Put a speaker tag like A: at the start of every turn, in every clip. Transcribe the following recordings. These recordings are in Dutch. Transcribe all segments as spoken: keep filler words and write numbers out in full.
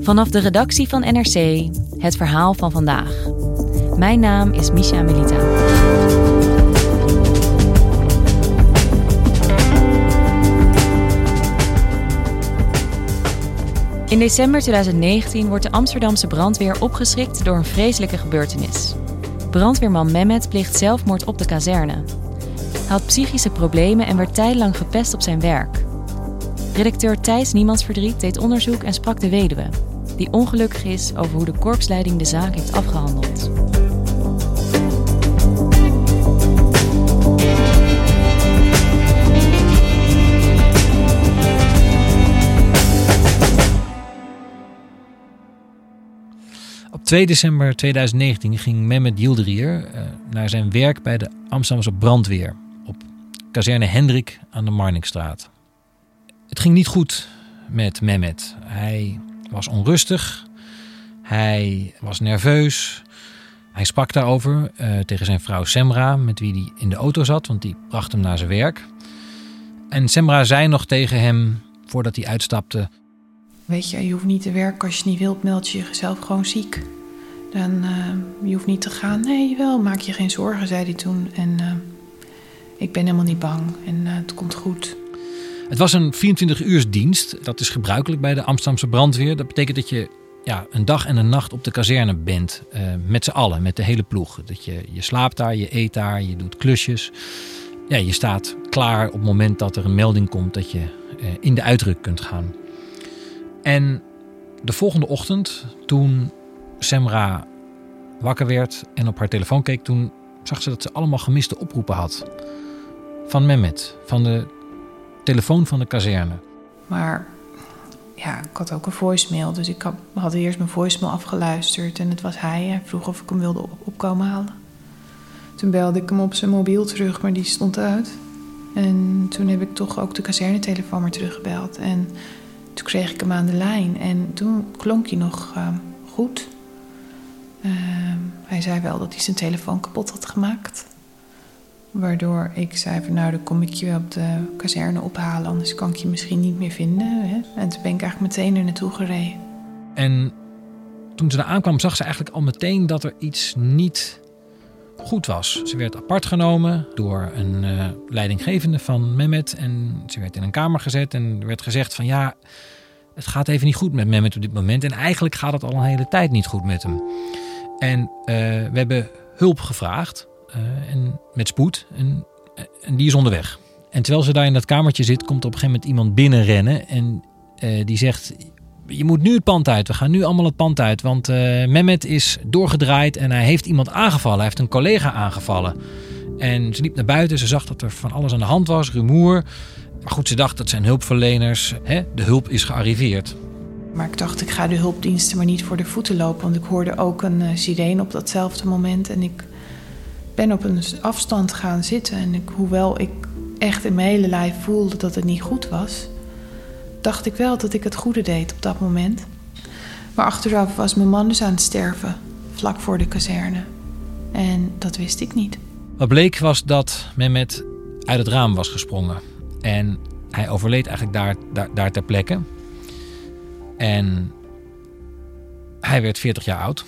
A: Vanaf de redactie van N R C, het verhaal van vandaag. Mijn naam is Misha Melita. In december twintig negentien wordt de Amsterdamse brandweer opgeschrikt door een vreselijke gebeurtenis. Brandweerman Mehmet pleegt zelfmoord op de kazerne. Hij had psychische problemen en werd tijdenlang gepest op zijn werk. Redacteur Thijs Niemandsverdriet deed onderzoek en sprak de weduwe, die ongelukkig is over hoe de korpsleiding de zaak heeft afgehandeld.
B: Op twee december twintig negentien ging Mehmet Yildirim uh, naar zijn werk bij de Amsterdamse brandweer op kazerne Hendrik aan de Marnixstraat. Het ging niet goed met Mehmet. Hij was onrustig, hij was nerveus. Hij sprak daarover uh, tegen zijn vrouw Semra, met wie hij in de auto zat, want die bracht hem naar zijn werk. En Semra zei nog tegen hem, voordat hij uitstapte:
C: Weet je, je hoeft niet te werken als je niet wilt, meld je jezelf gewoon ziek. Dan, uh, je hoeft niet te gaan. Nee, wel, maak je geen zorgen, zei hij toen. En uh, ik ben helemaal niet bang en uh, het komt goed.
B: Het was een vierentwintig uursdienst. Dat is gebruikelijk bij de Amsterdamse brandweer. Dat betekent dat je ja, een dag en een nacht op de kazerne bent. Uh, met z'n allen, met de hele ploeg. Dat je, je slaapt daar, je eet daar, je doet klusjes. Ja, je staat klaar op het moment dat er een melding komt dat je uh, in de uitruk kunt gaan. En de volgende ochtend, toen Semra wakker werd en op haar telefoon keek, toen zag ze dat ze allemaal gemiste oproepen had. Van Mehmet, van de telefoon van de kazerne.
C: Maar ja, ik had ook een voicemail, dus ik had eerst mijn voicemail afgeluisterd en het was hij. Hij vroeg of ik hem wilde op- opkomen halen. Toen belde ik hem op zijn mobiel terug, maar die stond uit. En toen heb ik toch ook de kazernetelefoon maar teruggebeld. En toen kreeg ik hem aan de lijn en toen klonk hij nog uh, goed. Uh, hij zei wel dat hij zijn telefoon kapot had gemaakt. Waardoor ik zei van nou, dan kom ik je op de kazerne ophalen, anders kan ik je misschien niet meer vinden. Hè? En toen ben ik eigenlijk meteen er naartoe gereden.
B: En toen ze daar aankwam, zag ze eigenlijk al meteen dat er iets niet goed was. Ze werd apart genomen door een uh, leidinggevende van Mehmet en ze werd in een kamer gezet en er werd gezegd van ja, het gaat even niet goed met Mehmet op dit moment. En eigenlijk gaat het al een hele tijd niet goed met hem. En uh, we hebben hulp gevraagd. Uh, en met spoed. En, en die is onderweg. En terwijl ze daar in dat kamertje zit, komt op een gegeven moment iemand binnenrennen. En uh, die zegt: je moet nu het pand uit. We gaan nu allemaal het pand uit. Want uh, Mehmet is doorgedraaid en hij heeft iemand aangevallen. Hij heeft een collega aangevallen. En ze liep naar buiten. Ze zag dat er van alles aan de hand was. Rumoer. Maar goed, ze dacht dat zijn hulpverleners. Hè, de hulp is gearriveerd.
C: Maar ik dacht, ik ga de hulpdiensten maar niet voor de voeten lopen. Want ik hoorde ook een uh, sirene op datzelfde moment. En ik ben op een afstand gaan zitten. En ik, hoewel ik echt in mijn hele lijf voelde dat het niet goed was, dacht ik wel dat ik het goede deed op dat moment. Maar achteraf was mijn man dus aan het sterven, vlak voor de kazerne. En dat wist ik niet.
B: Wat bleek was dat Mehmet uit het raam was gesprongen. En hij overleed eigenlijk daar, daar, daar ter plekke. En hij werd veertig jaar oud.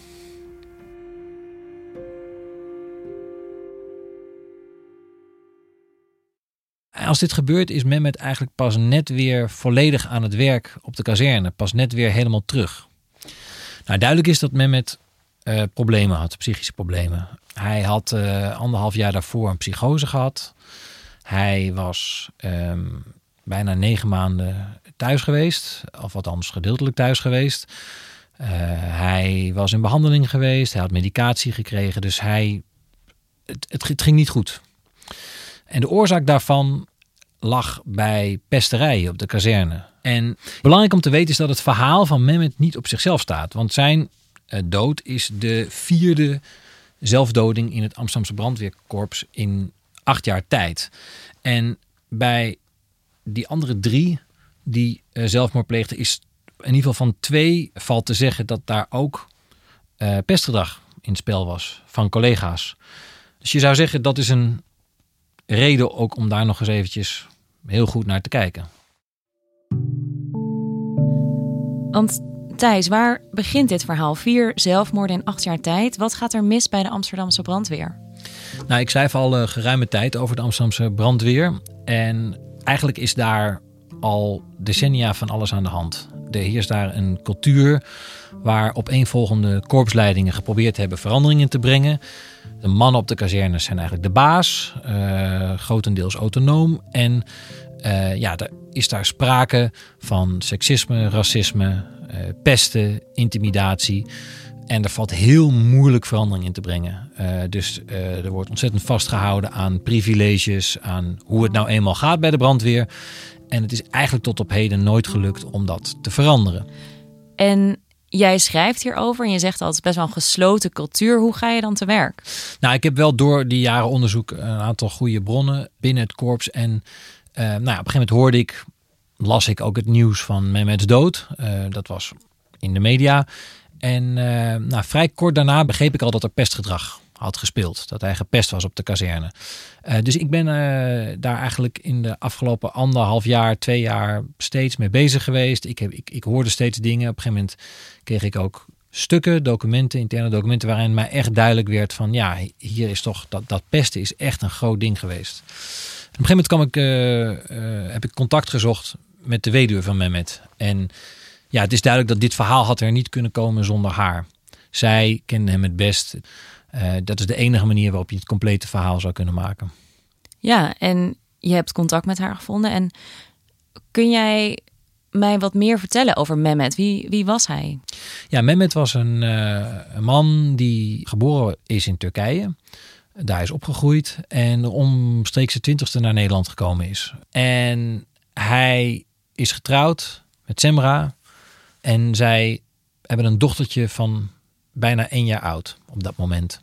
B: Als dit gebeurt is Mehmet eigenlijk pas net weer volledig aan het werk op de kazerne. Pas net weer helemaal terug. Nou, duidelijk is dat Mehmet uh, problemen had, psychische problemen. Hij had uh, anderhalf jaar daarvoor een psychose gehad. Hij was um, bijna negen maanden thuis geweest. Of althans gedeeltelijk thuis geweest. Uh, hij was in behandeling geweest. Hij had medicatie gekregen. Dus hij, het, het, het ging niet goed. En de oorzaak daarvan lag bij pesterijen op de kazerne. En belangrijk om te weten is dat het verhaal van Mehmet niet op zichzelf staat. Want zijn uh, dood is de vierde zelfdoding in het Amsterdamse brandweerkorps in acht jaar tijd. En bij die andere drie die uh, zelfmoord pleegden is in ieder geval van twee valt te zeggen dat daar ook uh, pestgedrag in het spel was van collega's. Dus je zou zeggen dat is een reden ook om daar nog eens eventjes heel goed naar te kijken.
A: Want Thijs, waar begint dit verhaal? Vier zelfmoorden in acht jaar tijd. Wat gaat er mis bij de Amsterdamse brandweer?
B: Nou, ik schrijf al uh, geruime tijd over de Amsterdamse brandweer. En eigenlijk is daar al decennia van alles aan de hand. Er heerst daar een cultuur waar opeenvolgende korpsleidingen geprobeerd hebben veranderingen te brengen. De mannen op de kazernes zijn eigenlijk de baas, uh, grotendeels autonoom. En uh, ja, er is daar sprake van seksisme, racisme, uh, pesten, intimidatie. En er valt heel moeilijk verandering in te brengen. Uh, dus uh, er wordt ontzettend vastgehouden aan privileges, aan hoe het nou eenmaal gaat bij de brandweer. En het is eigenlijk tot op heden nooit gelukt om dat te veranderen.
A: En jij schrijft hierover en je zegt al, het is best wel een gesloten cultuur. Hoe ga je dan te werk?
B: Nou, ik heb wel door die jaren onderzoek een aantal goede bronnen binnen het korps. En uh, nou ja, op een gegeven moment hoorde ik, las ik ook het nieuws van Mehmet's dood. Uh, dat was in de media. En uh, nou, vrij kort daarna begreep ik al dat er pestgedrag had gespeeld. Dat hij gepest was op de kazerne. Uh, dus ik ben uh, daar eigenlijk in de afgelopen anderhalf jaar, twee jaar steeds mee bezig geweest. Ik, heb, ik, ik hoorde steeds dingen. Op een gegeven moment kreeg ik ook stukken, documenten, interne documenten, waarin mij echt duidelijk werd van ja, hier is toch, dat, dat pesten is echt een groot ding geweest. En op een gegeven moment kwam ik, uh, uh, heb ik contact gezocht met de weduwe van Mehmet. En ja, het is duidelijk dat dit verhaal had er niet kunnen komen zonder haar. Zij kende hem het best. Uh, dat is de enige manier waarop je het complete verhaal zou kunnen maken.
A: Ja, en je hebt contact met haar gevonden. En kun jij mij wat meer vertellen over Mehmet? Wie, wie was hij?
B: Ja, Mehmet was een, uh, een man die geboren is in Turkije. Daar is opgegroeid en omstreeks de twintigste naar Nederland gekomen is. En hij is getrouwd met Semra. En zij hebben een dochtertje van bijna één jaar oud op dat moment.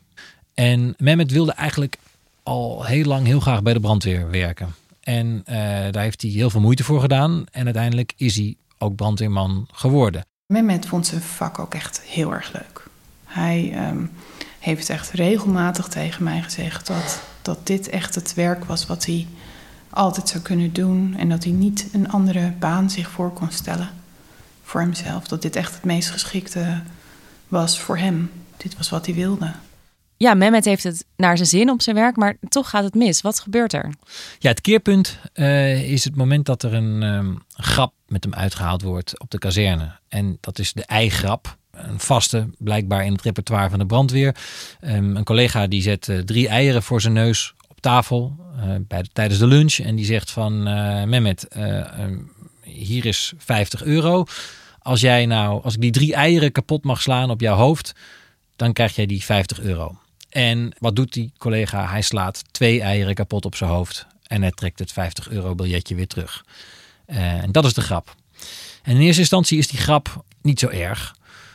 B: En Mehmet wilde eigenlijk al heel lang heel graag bij de brandweer werken. En uh, daar heeft hij heel veel moeite voor gedaan. En uiteindelijk is hij ook brandweerman geworden.
C: Mehmet vond zijn vak ook echt heel erg leuk. Hij um, heeft echt regelmatig tegen mij gezegd dat, dat dit echt het werk was wat hij altijd zou kunnen doen. En dat hij niet een andere baan zich voor kon stellen voor hemzelf. Dat dit echt het meest geschikte was voor hem. Dit was wat hij wilde.
A: Ja, Mehmet heeft het naar zijn zin op zijn werk, maar toch gaat het mis. Wat gebeurt er?
B: Ja, het keerpunt uh, is het moment dat er een um, grap met hem uitgehaald wordt op de kazerne. En dat is de eigrap. Een vaste, blijkbaar in het repertoire van de brandweer. Um, een collega die zet uh, drie eieren voor zijn neus op tafel uh, bij de, tijdens de lunch. En die zegt van uh, Mehmet, uh, um, hier is vijftig euro. Als jij nou, als ik die drie eieren kapot mag slaan op jouw hoofd, dan krijg jij die vijftig euro. En wat doet die collega? Hij slaat twee eieren kapot op zijn hoofd en hij trekt het vijftig euro biljetje weer terug. Uh, en dat is de grap. En in eerste instantie is die grap niet zo erg,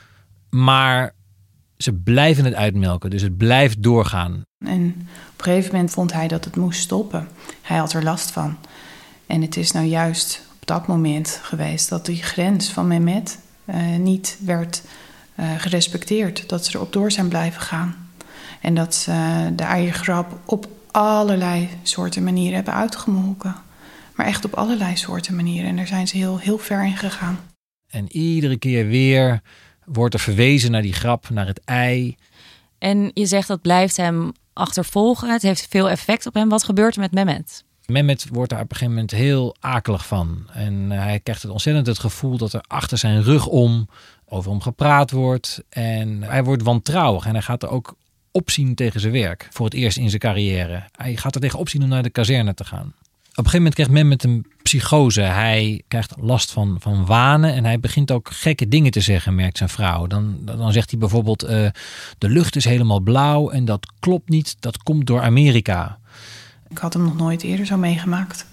B: maar ze blijven het uitmelken, dus het blijft doorgaan.
C: En op een gegeven moment vond hij dat het moest stoppen. Hij had er last van. En het is nou juist op dat moment geweest dat die grens van Mehmet uh, niet werd uh, gerespecteerd. Dat ze erop door zijn blijven gaan. En dat ze de eiergrap op allerlei soorten manieren hebben uitgemolken. Maar echt op allerlei soorten manieren. En daar zijn ze heel, heel ver in gegaan.
B: En iedere keer weer wordt er verwezen naar die grap, naar het ei.
A: En je zegt dat blijft hem achtervolgen. Het heeft veel effect op hem. Wat gebeurt er met Mehmet?
B: Mehmet wordt daar op een gegeven moment heel akelig van. En hij krijgt het ontzettend het gevoel dat er achter zijn rug om over hem gepraat wordt. En hij wordt wantrouwig en hij gaat er ook opzien tegen zijn werk. Voor het eerst in zijn carrière. Hij gaat er tegen opzien om naar de kazerne te gaan. Op een gegeven moment krijgt Mehmet een psychose. Hij krijgt last van, van wanen en hij begint ook gekke dingen te zeggen, merkt zijn vrouw. Dan, dan zegt hij bijvoorbeeld, uh, de lucht is helemaal blauw en dat klopt niet, dat komt door Amerika.
C: Ik had hem nog nooit eerder zo meegemaakt.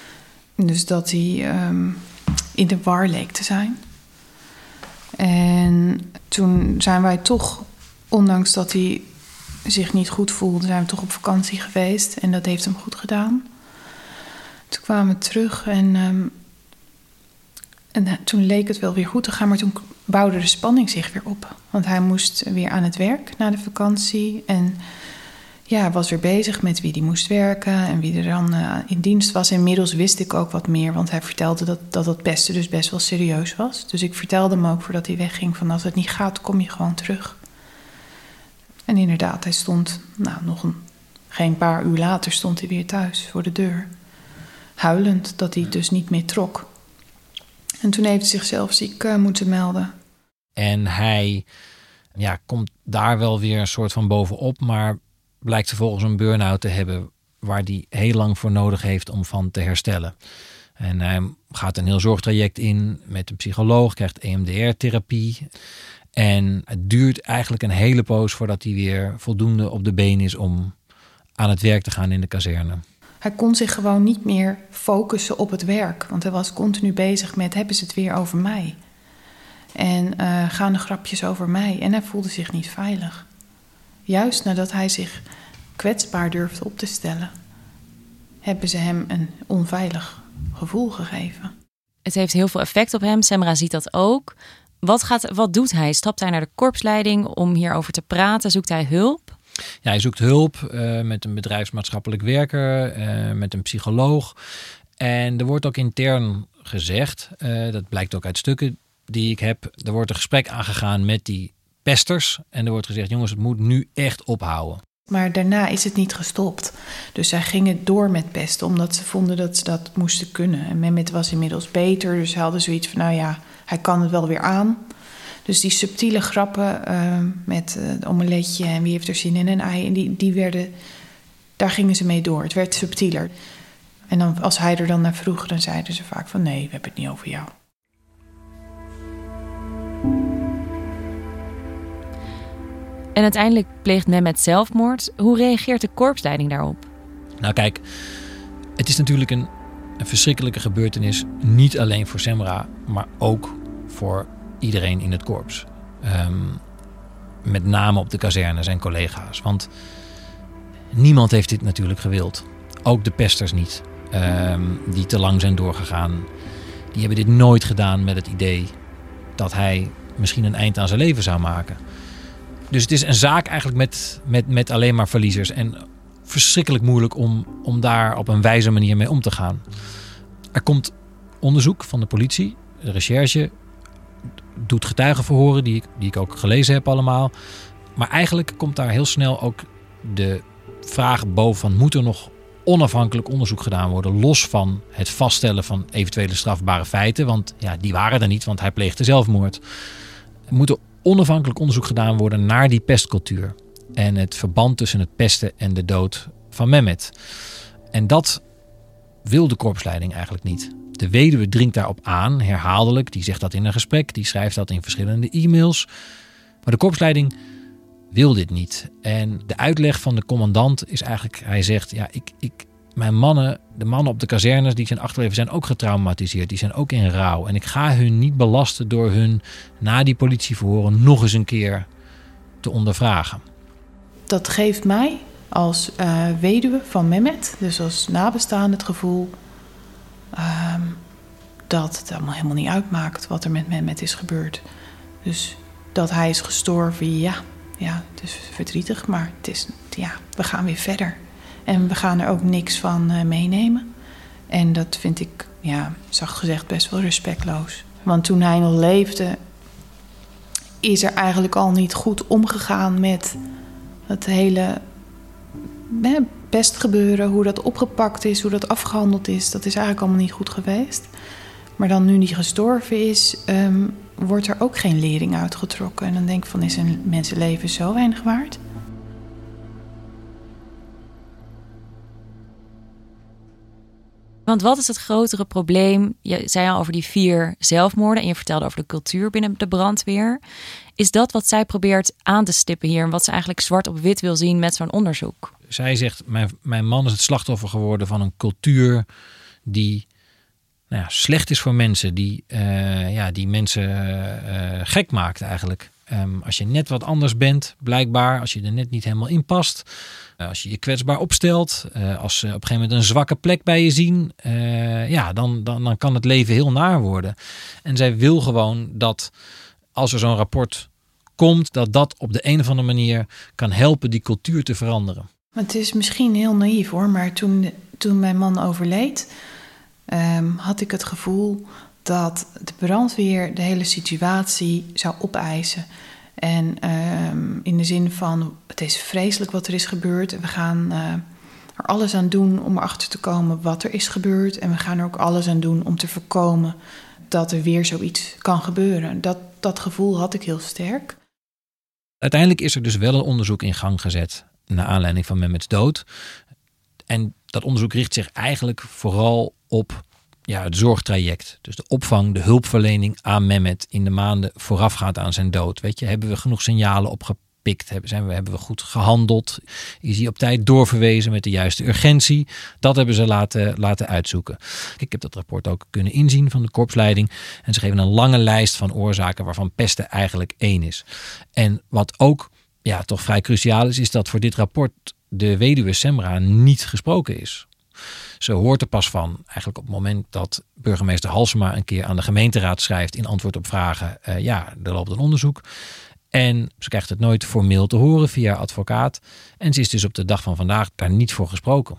C: Dus dat hij um, in de war leek te zijn. En toen zijn wij toch, ondanks dat hij zich niet goed voelde, zijn we toch op vakantie geweest. En dat heeft hem goed gedaan. Toen kwamen we terug en, um, en toen leek het wel weer goed te gaan. Maar toen bouwde de spanning zich weer op. Want hij moest weer aan het werk na de vakantie. En ja, was weer bezig met wie die moest werken en wie er dan uh, in dienst was. Inmiddels wist ik ook wat meer, want hij vertelde dat, dat het pesten dus best wel serieus was. Dus ik vertelde hem ook voordat hij wegging van als het niet gaat, kom je gewoon terug. En inderdaad, hij stond, nou nog een, geen paar uur later stond hij weer thuis voor de deur. Huilend dat hij het dus niet meer trok. En toen heeft hij zichzelf ziek uh, moeten melden.
B: En hij ja, komt daar wel weer een soort van bovenop, maar blijkt vervolgens een burn-out te hebben waar hij heel lang voor nodig heeft om van te herstellen. En hij gaat een heel zorgtraject in met een psycholoog, krijgt E M D R-therapie. En het duurt eigenlijk een hele poos voordat hij weer voldoende op de been is om aan het werk te gaan in de kazerne.
C: Hij kon zich gewoon niet meer focussen op het werk. Want hij was continu bezig met, hebben ze het weer over mij? En uh, gaan de grapjes over mij? En hij voelde zich niet veilig. Juist nadat hij zich kwetsbaar durfde op te stellen, hebben ze hem een onveilig gevoel gegeven.
A: Het heeft heel veel effect op hem. Semra ziet dat ook. Wat, gaat, wat doet hij? Stapt hij naar de korpsleiding om hierover te praten? Zoekt hij hulp?
B: Ja, hij zoekt hulp uh, met een bedrijfsmaatschappelijk werker, uh, met een psycholoog. En er wordt ook intern gezegd, uh, dat blijkt ook uit stukken die ik heb, er wordt een gesprek aangegaan met die pesters. En er wordt gezegd, jongens, het moet nu echt ophouden.
C: Maar daarna is het niet gestopt. Dus zij gingen door met pesten, omdat ze vonden dat ze dat moesten kunnen. En Mehmet was inmiddels beter, dus ze hadden zoiets van, nou ja, hij kan het wel weer aan. Dus die subtiele grappen uh, met uh, het omeletje en wie heeft er zin in een ei, en die, die werden, daar gingen ze mee door. Het werd subtieler. En dan, als hij er dan naar vroeg, dan zeiden ze vaak van, nee, we hebben het niet over jou.
A: En uiteindelijk pleegt Mehmet zelfmoord. Hoe reageert de korpsleiding daarop?
B: Nou kijk, het is natuurlijk een, een verschrikkelijke gebeurtenis. Niet alleen voor Semra, maar ook voor iedereen in het korps. Um, met name op de kazerne, zijn collega's. Want niemand heeft dit natuurlijk gewild. Ook de pesters niet. Um, die te lang zijn doorgegaan. Die hebben dit nooit gedaan met het idee dat hij misschien een eind aan zijn leven zou maken. Dus het is een zaak eigenlijk met, met, met alleen maar verliezers. En verschrikkelijk moeilijk om, om daar op een wijze manier mee om te gaan. Er komt onderzoek van de politie. De recherche doet getuigenverhoren, die ik, die ik ook gelezen heb allemaal. Maar eigenlijk komt daar heel snel ook de vraag boven van, moet er nog onafhankelijk onderzoek gedaan worden, los van het vaststellen van eventuele strafbare feiten? Want ja, die waren er niet, want hij pleegde zelfmoord. Er moet er onafhankelijk onderzoek gedaan worden naar die pestcultuur en het verband tussen het pesten en de dood van Mehmet. En dat wil de korpsleiding eigenlijk niet. De weduwe dringt daarop aan, herhaaldelijk. Die zegt dat in een gesprek, die schrijft dat in verschillende e-mails. Maar de korpsleiding wil dit niet. En de uitleg van de commandant is eigenlijk, hij zegt, ja, ik, ik, mijn mannen, de mannen op de kazernes die zijn achterleven, zijn ook getraumatiseerd. Die zijn ook in rouw. En ik ga hun niet belasten door hun na die politieverhoren nog eens een keer te ondervragen.
C: Dat geeft mij als uh, weduwe van Mehmet, dus als nabestaande, het gevoel uh, dat het allemaal helemaal niet uitmaakt wat er met Mehmet is gebeurd. Dus dat hij is gestorven, ja, ja, het is verdrietig, maar het is, ja, we gaan weer verder. En we gaan er ook niks van uh, meenemen. En dat vind ik, ja, zacht gezegd, best wel respectloos. Want toen hij nog leefde, is er eigenlijk al niet goed omgegaan met het hele hè, pestgebeuren. Hoe dat opgepakt is, hoe dat afgehandeld is. Dat is eigenlijk allemaal niet goed geweest. Maar dan nu die gestorven is, um, wordt er ook geen lering uitgetrokken. En dan denk ik van, is een mensenleven zo weinig waard?
A: Want wat is het grotere probleem? Je zei al over die vier zelfmoorden en je vertelde over de cultuur binnen de brandweer. Is dat wat zij probeert aan te stippen hier en wat ze eigenlijk zwart op wit wil zien met zo'n onderzoek?
B: Zij zegt, mijn, mijn man is het slachtoffer geworden van een cultuur die nou ja, slecht is voor mensen. Die, uh, ja, die mensen uh, gek maakt eigenlijk. Um, als je net wat anders bent, blijkbaar, als je er net niet helemaal in past. Uh, als je je kwetsbaar opstelt, uh, als ze op een gegeven moment een zwakke plek bij je zien, uh, ja, dan, dan, dan kan het leven heel naar worden. En zij wil gewoon dat als er zo'n rapport komt, dat dat op de een of andere manier kan helpen die cultuur te veranderen.
C: Het is misschien heel naïef hoor, maar toen, toen mijn man overleed, um, had ik het gevoel dat de brandweer de hele situatie zou opeisen. En um, in de zin van, het is vreselijk wat er is gebeurd en we gaan uh, er alles aan doen om erachter te komen wat er is gebeurd. En we gaan er ook alles aan doen om te voorkomen dat er weer zoiets kan gebeuren. Dat, dat gevoel had ik heel sterk.
B: Uiteindelijk is er dus wel een onderzoek in gang gezet naar aanleiding van Mehmet's dood. En dat onderzoek richt zich eigenlijk vooral op ja, het zorgtraject. Dus de opvang, de hulpverlening aan Mehmet in de maanden voorafgaand aan zijn dood. Weet je, hebben we genoeg signalen opgepikt? Hebben, zijn we, hebben we goed gehandeld? Is hij op tijd doorverwezen met de juiste urgentie? Dat hebben ze laten, laten uitzoeken. Ik heb dat rapport ook kunnen inzien van de korpsleiding. En ze geven een lange lijst van oorzaken waarvan pesten eigenlijk één is. En wat ook ja, toch vrij cruciaal is, is dat voor dit rapport de weduwe Semra niet gesproken is. Ze hoort er pas van eigenlijk op het moment dat burgemeester Halsema een keer aan de gemeenteraad schrijft in antwoord op vragen. Uh, ja, er loopt een onderzoek. En ze krijgt het nooit formeel te horen via advocaat. En ze is dus op de dag van vandaag daar niet voor gesproken.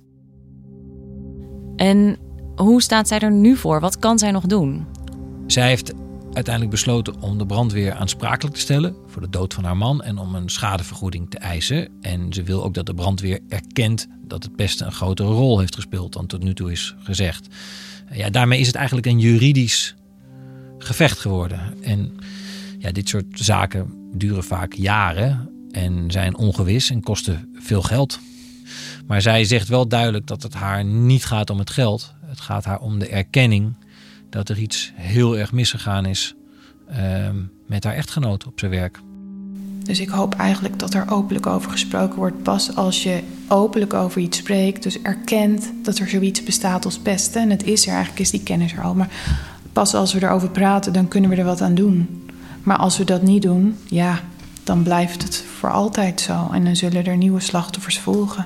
A: En hoe staat zij er nu voor? Wat kan zij nog doen?
B: Zij heeft uiteindelijk besloten om de brandweer aansprakelijk te stellen voor de dood van haar man en om een schadevergoeding te eisen. En ze wil ook dat de brandweer erkent dat het pesten een grotere rol heeft gespeeld dan tot nu toe is gezegd. Ja, daarmee is het eigenlijk een juridisch gevecht geworden. En ja, dit soort zaken duren vaak jaren en zijn ongewis en kosten veel geld. Maar zij zegt wel duidelijk dat het haar niet gaat om het geld. Het gaat haar om de erkenning dat er iets heel erg misgegaan is uh, met haar echtgenoot op zijn werk.
C: Dus ik hoop eigenlijk dat er openlijk over gesproken wordt. Pas als je openlijk over iets spreekt, dus erkent dat er zoiets bestaat als pesten. En het is er, eigenlijk is die kennis er al. Maar pas als we erover praten, dan kunnen we er wat aan doen. Maar als we dat niet doen, ja, dan blijft het voor altijd zo. En dan zullen er nieuwe slachtoffers volgen.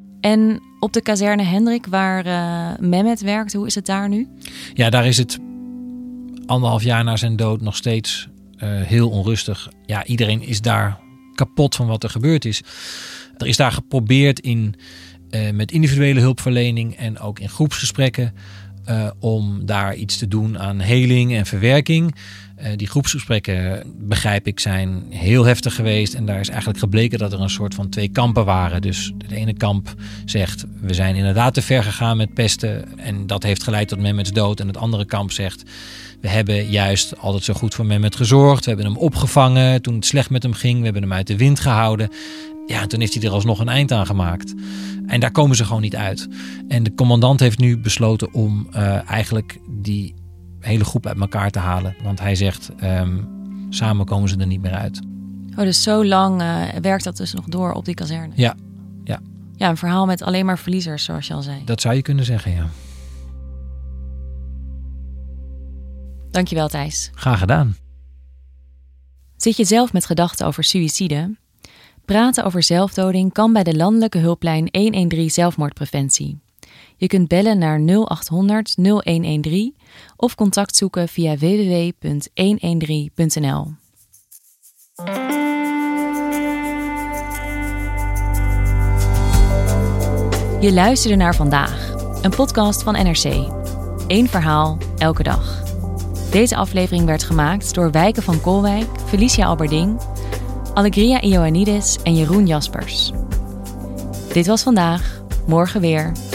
A: En op de kazerne Hendrik, waar uh, Mehmet werkt, hoe is het daar nu?
B: Ja, daar is het anderhalf jaar na zijn dood nog steeds uh, heel onrustig. Ja, iedereen is daar kapot van wat er gebeurd is. Er is daar geprobeerd in, uh, met individuele hulpverlening en ook in groepsgesprekken uh, om daar iets te doen aan heling en verwerking. Uh, die groepsgesprekken, begrijp ik, zijn heel heftig geweest. En daar is eigenlijk gebleken dat er een soort van twee kampen waren. Dus het ene kamp zegt, we zijn inderdaad te ver gegaan met pesten. En dat heeft geleid tot Mehmet's dood. En het andere kamp zegt, we hebben juist altijd zo goed voor Mehmet gezorgd. We hebben hem opgevangen toen het slecht met hem ging. We hebben hem uit de wind gehouden. Ja, en toen heeft hij er alsnog een eind aan gemaakt. En daar komen ze gewoon niet uit. En de commandant heeft nu besloten om uh, eigenlijk die hele groep uit elkaar te halen. Want hij zegt, um, samen komen ze er niet meer uit.
A: Oh, dus zo lang uh, werkt dat dus nog door op die kazerne?
B: Ja, ja.
A: Ja, een verhaal met alleen maar verliezers, zoals je al zei.
B: Dat zou je kunnen zeggen, ja.
A: Dankjewel, Thijs.
B: Graag gedaan.
A: Zit je zelf met gedachten over suïcide? Praten over zelfdoding kan bij de landelijke hulplijn honderddertien zelfmoordpreventie. Je kunt bellen naar nul acht honderd nul een dertien of contact zoeken via w w w punt honderddertien punt n l. Je luisterde naar Vandaag, een podcast van N R C. Eén verhaal, elke dag. Deze aflevering werd gemaakt door Wijken van Kolwijk, Felicia Alberding, Allegria Ioannidis en Jeroen Jaspers. Dit was Vandaag, morgen weer.